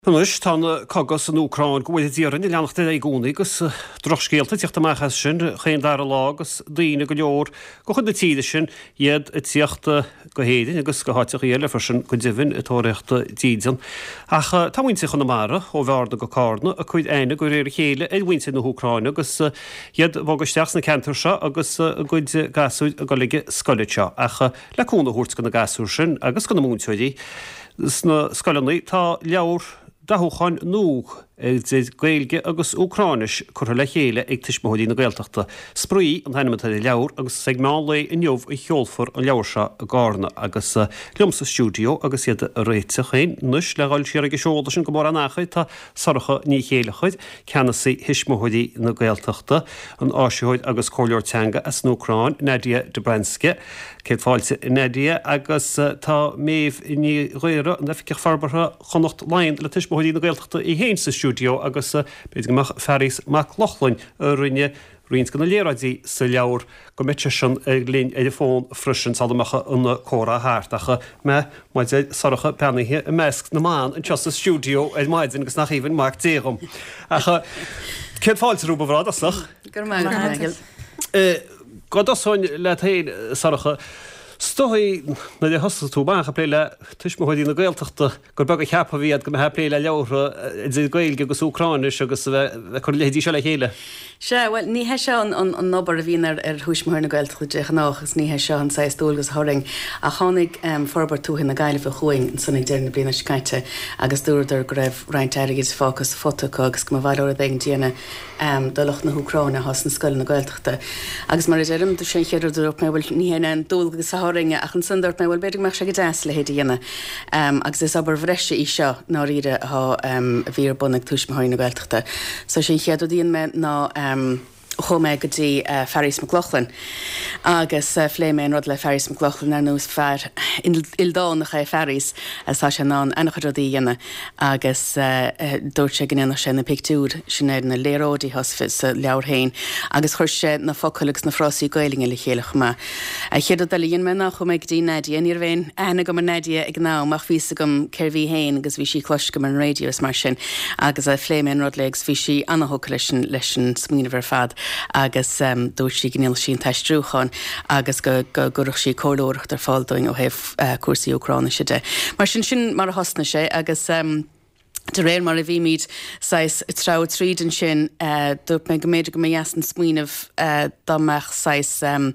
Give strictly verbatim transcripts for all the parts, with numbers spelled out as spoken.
Nus tá cogus an Ucrain go bhfuil díaran i leanachta é gúnaí gus droscéalta tíocht amachchas sin chéan dar lágus daoine go leor go chun na tíide sin iad i tíochta go héidir agus go háteach éile far sin go dibhann i tóireachta díidean. Ach tá muinte chun na mara ó bharna go cána a chuid aine go réir chéile é muinte na Ucrain agus iad bhágasteach na cantar seo agus goid gasúid go lige scoiliteo ach leúna thuirt go na gasú sin agus go na múnteidí sna scoilnaí tá leabhar dathúcháin núg gailge agus Ucráinis chur le chéile ag tuismóidí na Gaeltachta. Spríí an hainimeta leabhar agus segmála in neomh i cheolfar an leabhar se a gána agus liomsa stúdio agus iad a réite chéin nus le gáil siar ag seolda sin go mór an nachchaid tá saracha ní chéile chuid ceanna sí tuismóidí na Gaeltachta an áisiúid agus cóleor teanga as na Ucráin Nadia Dobranske céad fáilte Nadia agus tá méh ní réire an deficich farbartha chonacht lein le tuismóidí na Gaeltachta i héin sa stúdio agus beidir goach Ferris McLaughlin a rinne rins gan na léradí sa leabhar go mite sin ag lín é fón frisin salamacha an córa háartacha me maid saracha penithe i measc na máin an teas sa stúdio é maidin agus nach íhann Mark Dérum. Acha céad fáilte rúba bhrád aslach? Gur mai Michael. God asáin le taon saracha Stoí na de hosta tú bancha pléile tuismóidí na Gaeltachta gur bag a cheappa bhíad go me pléile leabhar i gailge agus Ucráinis agus chur lehédí se le chéile. Se well ní he se an an nobar a bhíon ar thuismóir na Gaeltachta deach nachgus ní he se an seis dúlgus thoring a chánig forbar túhin na gaiile bh chuing sannig déir na bliana scaite agus dúidir go raibh roinnt airigid fágus fotocha agus go bhhaile a d déana dulach na Ucráine has na scoil na Gaeltachta. Agus mar éidirm do sin chéidir dúach mé bhfuil ní an dúlgus ringe ach an sundart me bhfuil beidir meach se go deas le héidir dhéanana. Agus is aber bhreise í seo ná ire há bhír bunnig tuismóirí na Gaeltachta. So sin cheadú díon me ná chomé go dtí Ferris McLaughlin agus phléime an rud le Ferris McLaughlin ar nús fear ildá nach é Ferris tá sé ná annachradí dhéanana agus dúirt sé gnéanana sé na pictúr sin éidir na léródí hosfis sa leabharthain agus chuir sé na focalagus na frosaí gailinge le chéalach ma. Chéad a líon me nach chomé go dtí Nadia níor bhéin ana go mar Nadia ag ná mach ví gom ceirhí hain agus bhí sí clois go an radios mar sin agus a phléime an rud legs bhí sí annachthóca leis leis an smíine bhar fad agus um, dúirt sí gníal sin teistrúchan agus go gurach sí cóileoireacht ar fáildoing ó héh uh, cuasaí Ucráine de. Mar sin sin mar a hosna sé agus um, de réir mar a bhí míid sais trá trídan sin uh, dúirt me go méidir go mé jasan smuoineh uh, dámach sais um,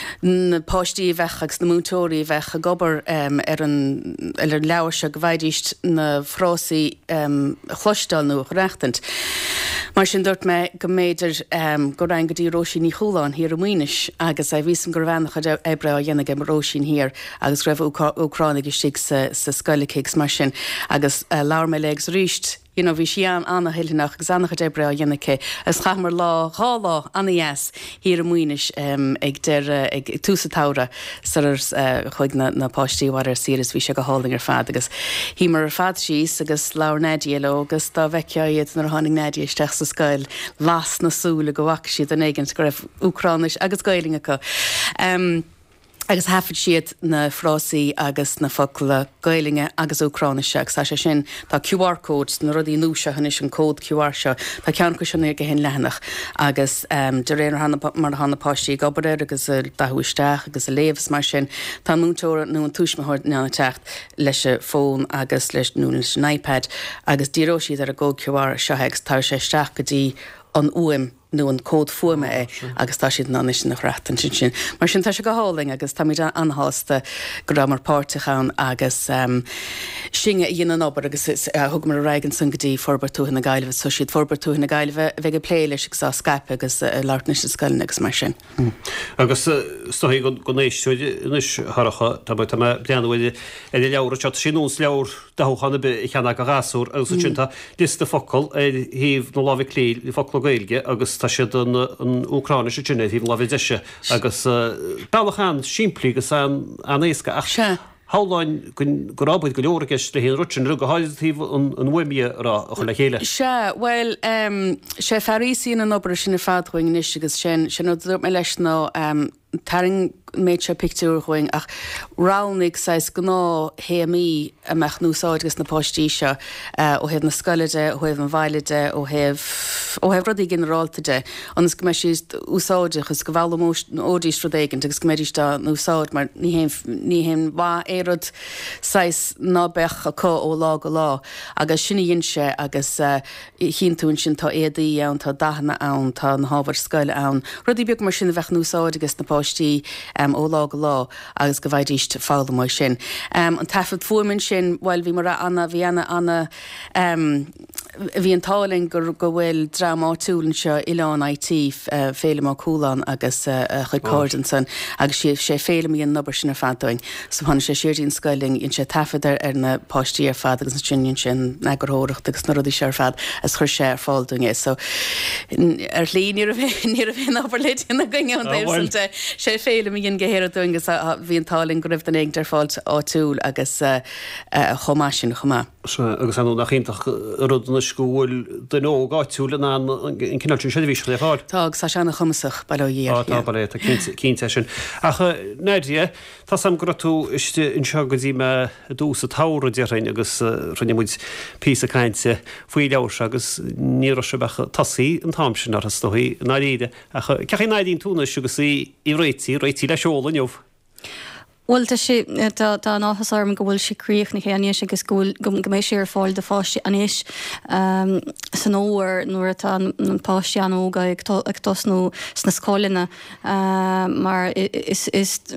na páistí bheith agus na mútóirí bheith a gobar um, ar an ar leabhar se go bhaidíist na frásaí um, chluistal nó reachtant. Mar sin dúirt me go méidir um, go rain go dtí róisín ní choláin hir amhaoinis agus a bhísam gur bheannach a ebre a dhéanana go róisín hir agus raibh Ucráine go stig sa, sa scoilicéigs mar sin agus uh, leabhar me legs ríist. You know, bhí si an anna hiilinach agus annach a debre a dhéanacha as chamar lá há lá anna yes hir amhaoinis um, ag deir ag túsa tára sar uh, chuig na, na páistíhhar ar siras bhí se go háling ar fad agus hí mar ar fad síos agus leabhar Nadia le agus dá bheiceáiad nar tháinig Nadia isteach sa scoil las na súla go bhac siad an éigeant go raibh Ucráinis agus gailingecha. Um, agus hafid siad na frásaí agus na focaila gailinge agus Ucráineach sa sé sin tá Q R codes na rudí núise hanis an cód Q R seo tá cean go sin go hen lehanach agus um, de réir mar hána páistí gobaréir agus dahuiisteach agus a léomhs mar sin tá mútóir nó an túismthir neanna techt leis fón agus leis nó leis an iPad agus díró siad ar a go Q R seoheags tá sé isteach go dtí an uaim nó an cód fuama é agus tá siad ná sin nach reachtan sin sin. Mar sin tá se go háling agus tá míid anhásta go ra mar páirrtaán agus um, singe dhéana obair agus uh, thug mar a reigen san gotí forbar túthe na gaiileh so siad forbar túthe na gaiileh bheith go plé leis á Skype agus uh, láirtnis na scoilne agus mar sin. Mm. Agus uh, stoí go nééis inis tharacha tá tá bleanhfuil é leabhar te sinús leabhar dathchanna be i cheanna go gasúr agus sinnta lista focail híh nó lábh clí i focail gailge agus tá siad an Ucráine sinné hí lábh deise agus bailachán siimplí agus an éasca ach Háláin gorábaid go leorgus le hén rutin rug a hátíh an bhuiimi rá chu le chéile. Se well sé fearíí an obair sin na fádhuiing is agus sin sin dúir me leis ná taring méid se picú chuing ach ránig seis gná héí a meach núsáidgus na postí se ó heh na scoide ó heh an bhaileide ó heh ó heh rudí generaltaide ans go me si úsáideachgus go bhla mó ódís rodéigen agus go méidirtá núsáid mar ní hen bhá érod seis ná bech a có ó lá go lá agus sinna dhése agus chinún sin tá édaí ann tá dahanana ann tá an hábhar scoile ann rudí beag mar sin bheith núsáidegus na postí Um, ó lá go lá agus go bhaidíist fála mai sin. Um, an tafad fuamin sin bhil bhí mar anna bhí anna anna um, bhí an táling gur go bhfuil dramáúlann seo Ileán I T uh, féle má cúlán agus uh, uh, chuid códan san agus sé sé féle í an nobar sin ar fadóing. So hána sé siirtín scoiling in sé tafadar ar na postí ar fad agus na trin sin negurthóireacht agus na rudí sé ar fad as chuir sé ar fáilúing é. So ar lí ní a bhé nabar leid na gine an déirsalte sé féle í gin gehéir doingus bhí an táling go raibh den éag fáilt á túúl agus chomá sin chomá. Agus an nach chéintach rud na scúil den ó gáitúla in cinál sé bhí le fáil. Tá sa sena chumasach bailíar. Tá bailé cínte sin. Acha néidir tá sam go tú iste in seo go dtí me dús a tára dearrain agus runnemuid pí a caiinte faoi leir agus ní se becha tasí an tám sin ar a stoí ná réide. Ceché náidín túna agus í réití réití le seola neomh. Well tá sé tá náchas arm go bhfuil siríoch na chéaníos agus go mééis sé ar fáil de fáiste aníis san óir nuair atá an páiste an óga ag tosnú sna scólinna mar is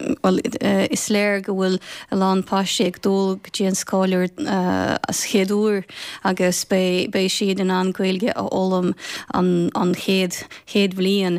léir go bhfuil a lán páiste ag dul go dtí an scáir as chéadúr agus bé siad in an gcuilge a ólam an chéad chéad bblion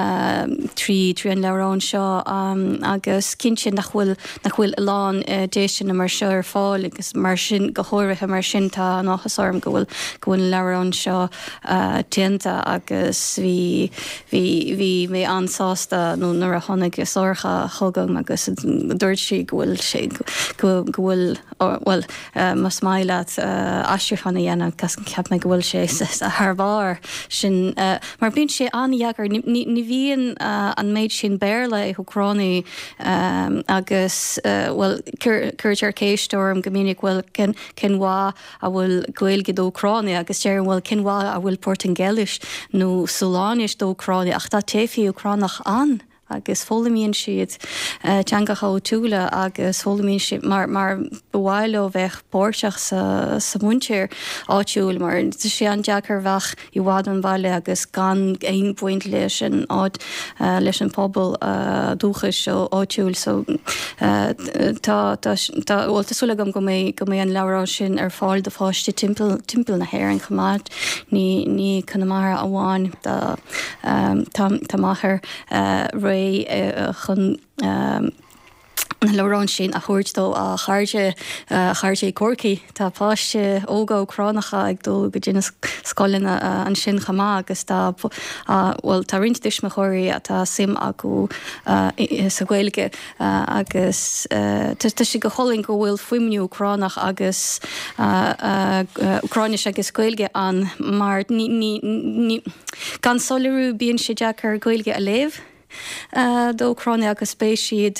trí trí an lerán seo agus cinse nach bhfuil nach bhfuil lán dééis sin na mar seo ar fáil agus mar sin go háirithe mar sin tá náchas arm go bhfuil gohfuil lerán seo tianta agus bhí bhí mé ansásta nó nuair a tháinig is orcha thugam agus dúirt si gohfuil sé go bhfuil well mas maiile aisiúchanna dhéanana gas ceap me gohfuil sé a thbhar sin mar bíonn sé anheagar ní bhíon an méid sin béirla i Ucránaí agus Uh, well, Curtar Céistorm gomínic bhfuil cinhá a bhfuil gailge dóráine agus déir bhfuil cinhá a bhfuil Portingelis nó Solánis dóráine ach tá téfií Ucránach an. agus fólamíonn siad teangacha ó túla agus fólamíonn siad mar mar bhhaile ó bheith bórteach sa sa múntíir áitiúil mar sé an deachar bheith i bhád an bhaile agus gan aon buint leis an áid leis an pobl dúchas ó áitiúil so tá bhfuiltasúla go mé go mé an lerá sin ar fáil de fáiste timppel timppel na héir an chomáid ní ní chunamara a bháin tá maithair ré chun lerán sin a chuirtdó a chairde chairde Corcaí tá páiste óga Ucránacha ag dul go dtí scoilena an sin chamá agus tá bhfuil tá rintis me choirí a tá sim acu sa Gaeilge agus tá si go choling go bhfuil fuimniú Ucránach agus Ucránis agus Gaeilge an mar gan solarú bíonn sé deachar Gaeilge a léamh dó Ucráine agus spéis siad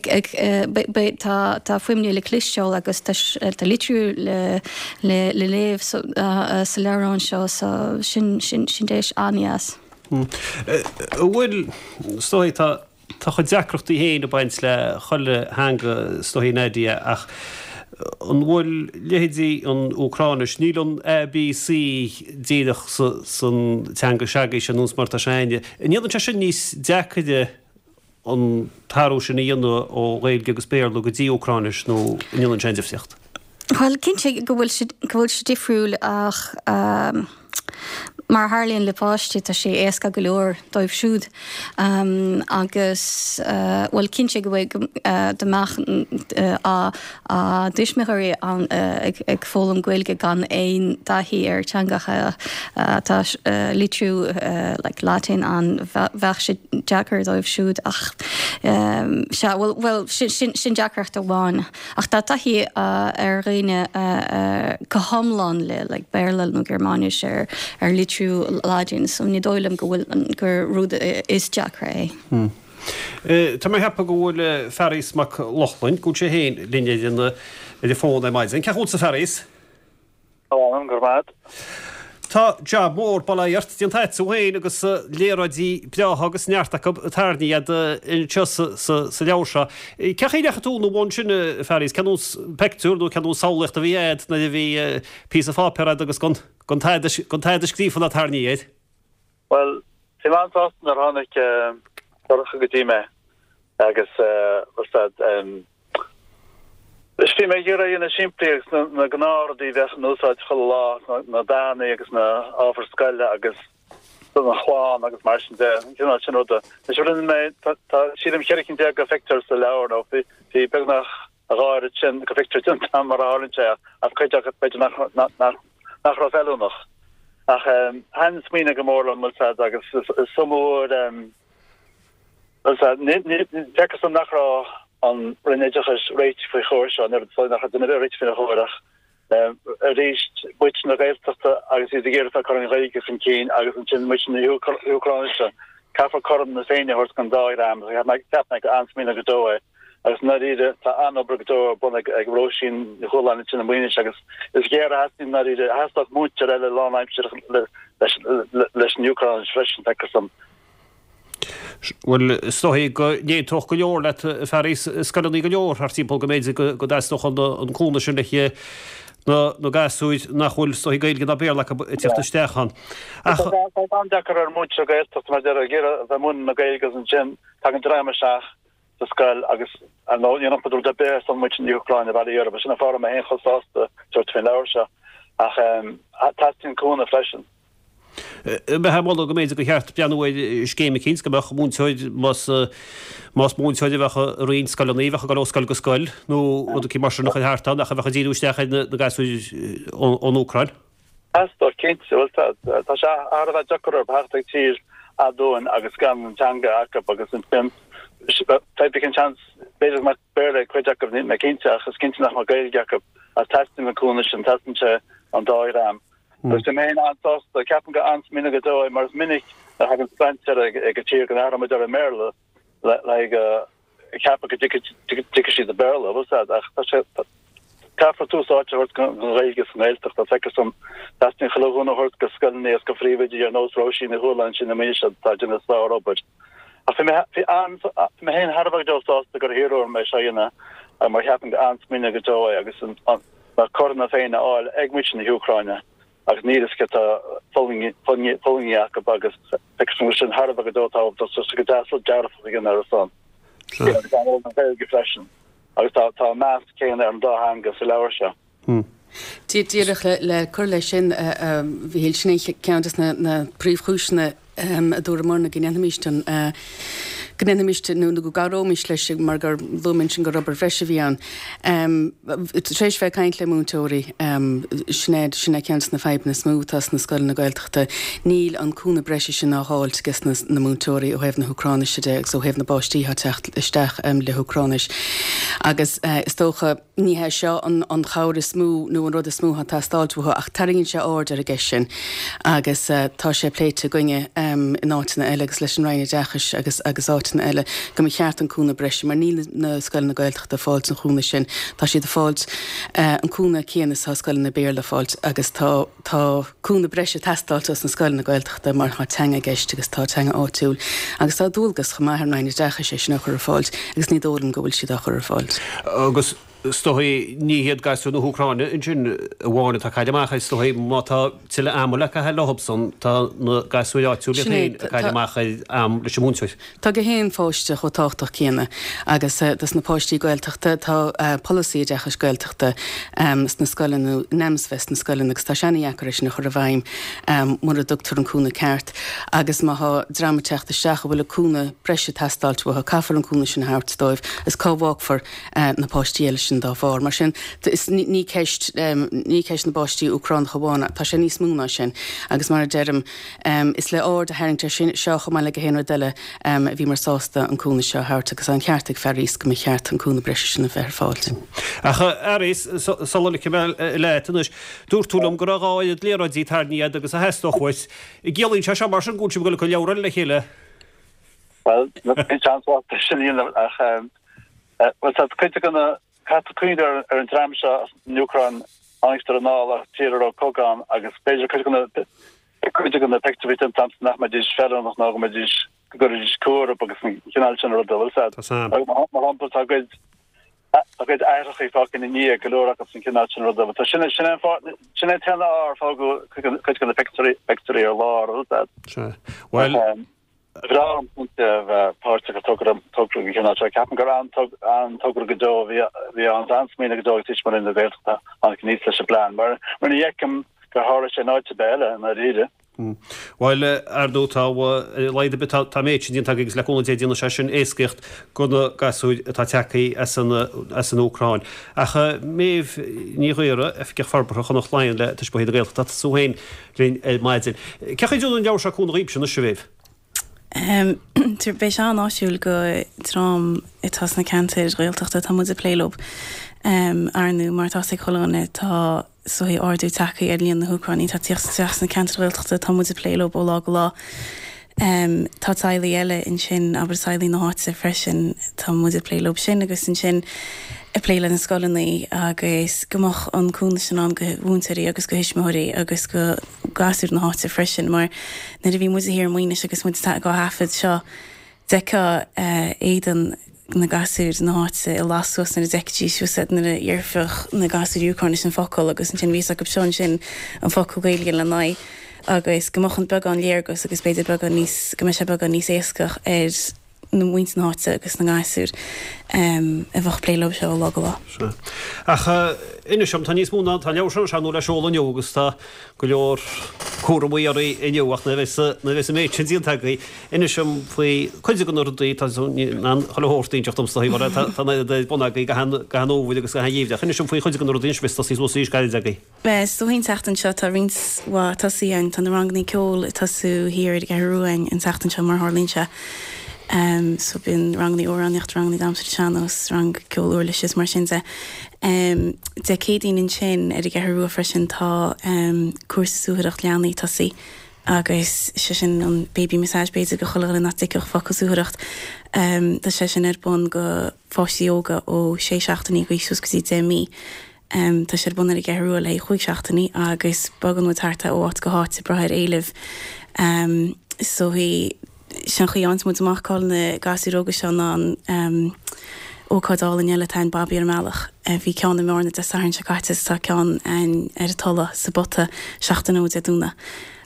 tá fuimniú le clisteáil agus tá litriú le léamh sa lerán seo sin dééis anías. Bhfuil stoi tá chu deacrochttaí héana a baint le cholle hanga stohí nédia ach an bhfuil lehéadí an Ucránis níl an A B C díadach san teanga seagaí an ús marta seine. Níl an te sin níos deacaide an tarú sin íonna ó Gaeilge agus béarla go dtí Ucránis nó níl an séidirfsiocht. Well, cinse go bhfuil sé difriúil ach mar Harlíonn lepáiste tá sé éasca go leor dóibh siúd um, agus uh, well cinse go bhfuil uh, deach uh, a, a duismeirí an uh, ag, ag fólam ghfuilge gan éon dahí ar teangacha uh, tá uh, litrú uh, like Latin an bheith sé Jackar dóibh siúd ach um, se well, well sin, sin, sin Jackart bháin ach tá tahí uh, ar réine uh, uh, go hamlan le like Berlin nó Germánis ar ar litrú ládín, so ní dóilem go bhfuil gur rúda is Jackar é. Hmm. Uh, tá mé hepa go bhfuil ferrís mac Lochlainn, gúil sé héin linne dina de fóna maidin. Ceachút sa ferrís? Álan, gur mad. Tá job mór balaíart díon taid sa bhain agus léradí beatha agus neartach tarnaí iad in tios sa leabhar. Ceach é decha tú nó bhain sin ferrís, ceanús pectúr nó ceanús saolacht a bhí éad na bhí pí a fápead agus gon taid a scríomh na tarnaí éad? Well, tí mántástan ar tháinig dorcha go dtí me agus bhstad Is fi me jura in a simplieks na gnáardí bheith nósáid chollá na dána agus na áfarscaile agus na chláán agus mar sin de sin rota. Is rinne me siadm cheircinn de go fector sa leabhar nó hí be nach a gáir sin go fector tin tam mar álinse a chuideach beidir nach ra fellúnach. Ach hans mína gomórlan mu agus is somúr te som nach ra an rinneidechas réit fo chóir an er so nach den réit fin a chóirach. A réist buit na réiltachta agus i géir a chu an réige fin céin agus an sin mu Ucrainise cafa chom na féine hort gan dáir am, ha me tena go ansmína go dóe. agus na ide tá anobra go dó bun ag rósin na choláin sin na muine agus is géir hasí na ide hasach mútear eile láimsir leis an Ucrain fresin te sam. Well, stohí go nétoch go leor le ferrís scannaí go leor ar timp go méid go daistoch an cúna sin leiche nó gasúid nachhfuil stohí gailge na béir le tíochtta stechan. An dechar ar múte a gailtocht mar de a ggéire bheit mún na gailgus an sin tag an dráime seach sa scail agus an nóíon padú de bé san muid an Ucrain a bhí ar, sinna fára a hen chosásta tuairt fin leir se ach tastin cúna freisin. Be ha mal go méid go cheart beanhid scéime cíns go bheith múnseid más múnseide bhecha rion scailnaí bhecha go óscail go scail nó cí mar nach hátan a bhecha díúistecha na gasúid ón Ucrain. Astá cinint tá se a bheith dear bheachta tír a dóin agus gan antanga aca agus an pim taipicin chans beidir mar beirle chuideach ní me cinnte agus cinnte nach mar gailgeach a testing na cúna sin testinte an dáir am. Dus de main aantas, de capan go ans minna go dói, mar minnig a hagan spencer ag a tír gan áram ar a merle, like a capa go dickeisi de berle, was that? Ach, tá sé capa túsáte hort gan reiges an eiltach, tá fekkar som tastin chalógúna hort go skalni as go frívidí ar nós roshi na húlan sin na míis tá dyn a slá robert. A fi me hen harbag dósás go hero me seina a mar hapan go ans minna go dói agus mar corna féin áil ag mit na Ucraine. Ag níris get a fólingiach agus sin Harbh go dótá go dasl dearfa gin ar a son. Geflesin. Agus tá meas céan ar an dá hangus i leabhar se. Díadach le chur lei sin bhí héil sinna ceantas na príomhchúisna a dúra mórna gnéanamíisten gnéanamíiste nó go garómis leis mar gur bhúmin sin go robar freise bhí an. Trééis bheith caiint le múntóirí snéad sinna ceans na feib na smútas na scoil na gailteachta níl an cúna breise sin á háilt gus na múntóirí ó hebh na Ucrainise de ó hebh na báistíthe techt isteach le Ucrainise. Agus is tócha níthe seo an chair smú nó an rud a smútha tastáiltútha ach taríonn se áir ar a geisin agus tá sé pléite goine in áitina eile agus leis an réine dechas agus agus áitina eile go cheart an cúna breise mar níl na scoil na gailteachta fáilt an chúna sin tá siad a fáilt an cúna céanas tá scoil na béir le fáilt agus tá tá cúna breise tastáiltas na scoil na gailteachta mar tá teanga geist agus tá teanga áitiúil agus tá dúlgus go maithar réine dechas sé sin chur fáilt agus ní dólan go bhfuil siad a chur fáilt. Agus Stohí níhéad gasú na Húcráine in sin bháinna tá caiideachcha stohí mátá tiile amla a he lehobson tá na gasúáú le caiideachcha am leis múnseid. Tá go héon fóiste chu táchtach chéine agus dus na póistí goilteachta tá policy dechas goilteachta na scoilú nemsfest na scoilin agus tá senaíachéis na chur a bhaim mar a doctor an cúna ceart agus má dramateachta seach bhfuil aúna breise testáilt bh caafar an cúna sin háirtdóibh is cóhhar na póistíile sin dá fár mar sin is ní ceist ní ceist na báistí Ucrán chohána tá sé níos múna sin agus mar deirm is le áir a haingtar sin seocha mai le go héanaar deile a bhí mar sásta an cúna seo háirta agus an ceartach ferrís go cheart an cúna breise sin na bhar fáilte. Acha aréis salala leitanis dúirtúlam go rááid léradí tarníiad agus a hestochhaid i ggéalaín se se mar an gúnsim goil go leabhar le chéile. Well, chance sin ach well chuite gona Catcuidir ar an tramse Ucrán anistar an nála tíar ó cóán agus beidir chu gona chuide gona pectví tam nach me dís fer nach ná me dís go dís cuar agus cinál sin ro hapla a goid a goid airchaí fácin ní golóra agus sin cinál sin ro tá sinna sinna sinna tena á fágu chuid gona pectorí pectorí ar lá ó Well Gram punte part togram togru gena capan go an an togru godó vi an ansmine godó tiich mar in de Welta an kníle se plan mar mar jekem go har se ná te bele na ride. Weil ar dótá leide be tá méid dín tagus leúna déana se sin éiscecht gona gasú tá tecaí as an Ucráin. Acha méh níhuiire a fi farbar chu nach lein le tuis buhéad réil dat súhéin rin maidin. Cecha dún an deir se chun ríb sin na sivéh. Tur béis an áisiúil go trám itas na cantir réalteachta tá muid a pléilób arnú mar tá sé choáine tá sohí ardú takeí ar líon na Húcráí tá tíocht na cantir réalteachta tá muid a pléilób ó lá go lá. Tá tailí eile in sin aber sailí na háit sa freisin tá muid a pléilób sin agus in sin a pléile na scolannaí agus gomach an cúna sin an go bhúntaí agus go hisismóirí agus go gasú na háit sa freisin mar na a bhí mu hir muoine agus mu go hafid seo decha éan na gasúr na háte i lasús na detí siúsa na dhearfach na gasú Ucráine sin focail agus an sin ví a go seán sin an focail gailge le ná agus gomachchan bag an léargus agus beidir bag níos go me se bag an níos éascach ar na muint na háte agus na gasúr a bfach pléilób seo lá go lá. Acha ina sem tá níos múna tá leabhar se seanú le seola neogus tá go leor cuaramíarí inneoach na bheits méid sin díontagaí ina sem faoi chuide go nuirdaí tá chohórtaíteach domstaí mar tá bunagaí gahanóhfuil agus go dhéomhdeach ina sem faoi chuide go nuirdaí vis tá síos síos gaiideagaí. Bes so hín teachtan seo tá rinsá tasí an tan rangnaí ceol tasú hir ag ruúing in teachtan seo mar hálínse. Um, so bin rangní óráníocht rangní damsa seanos rang ceolúir leis mar sinse. Um, de cédín in sin ar ag ruúa freisin tá um, cuasúthaireacht leannaí tasí agus sé sin an baby massage beidir go chola na ticeach focusúthaireacht. Um, Tá sé sin ar bun go fáistí óga ó sé seachtaí go sús gosí dé mí. Um, tá sé bun ar ag ruúa le chuig seachtaí agus bagan mu tarta ó áit go háit sa brathir éileh. Um, so hí sean chuáns mu amachá na gasúróga seán an óádáil in eile tain babí ar meach. Bhí ceán na mórna de sahann se caiite tá ceán an ar a tolla sa bota seachtain ó a dúna.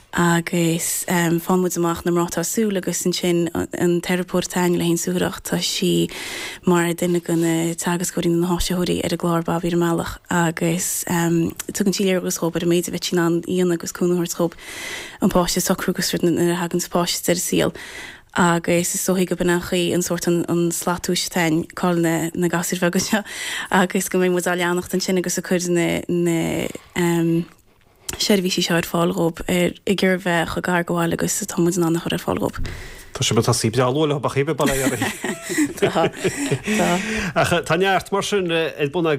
Agus fámú amach na mrátá súla agus an sin an terapórtáin le hén súraach tá si mar duine gona tagascóí na háisiúirí ar a glár babí ar meach agus tu an tíléir agus chób ar a méid a bheit sin an íon agus cúnúir chób an páiste socrúgus ar hagann spáiste ar síl. agus is sohí go benachí an sort an slatúistein cá na, na gasir bhegus se agus go mé mu leannacht an sin agus a chuir na, na um, séhí sí seir fáilróp ar i ggéir bheith chu gar goháil agus tá mu an nach chu ar fáilróp. Tá sé tá sí beála ba chébe ball Tá neart mar sin buna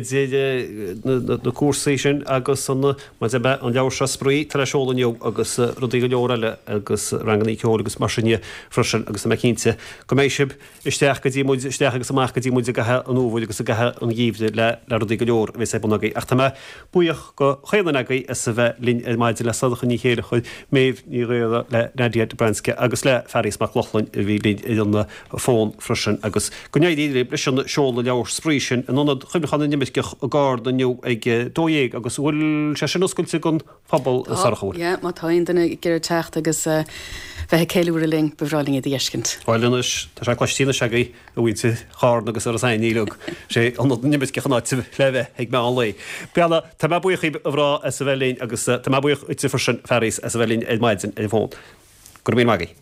na cuasaí sin agus sanna an leabhar se spríí tar seolalaineo agus rudí go leorile agus ranganí ceol agus mar sinne freisin agus na cínte go mééis sib isteach go dtímuid isteach agus amach go dtímuid gathe an óhfuil agus a gathe an gíomhde le le rudí go leor bhís é bunagaí ach tá buíoch go chéanagaí is sa bheith lín maididir le sadacha ní chéile chuid méh ní réile le nadiad Branske agus le ferí ferris mac lochlan bhí an fón frisin agus gonéidir leis an seola leabhar sprísin an anad chuimechan nimimiceach a gád aniu ag dóéag agus bhfuil se sin oscailte gon fabal sarchúir. Ja, má táin duna gur techt agus bheit céúir ling bhráling i dhéiscint. Bhailenis tá sé costína segaí a bhhainte chána agus ar a saoílug sé an nimimiceach náid leh ag me an lei. Beala tá buochaí a bhrá a sa bhelín agus tá buoch ute frisin ferris a sa bhelín ag maidin i bhón. Gur mí magaí.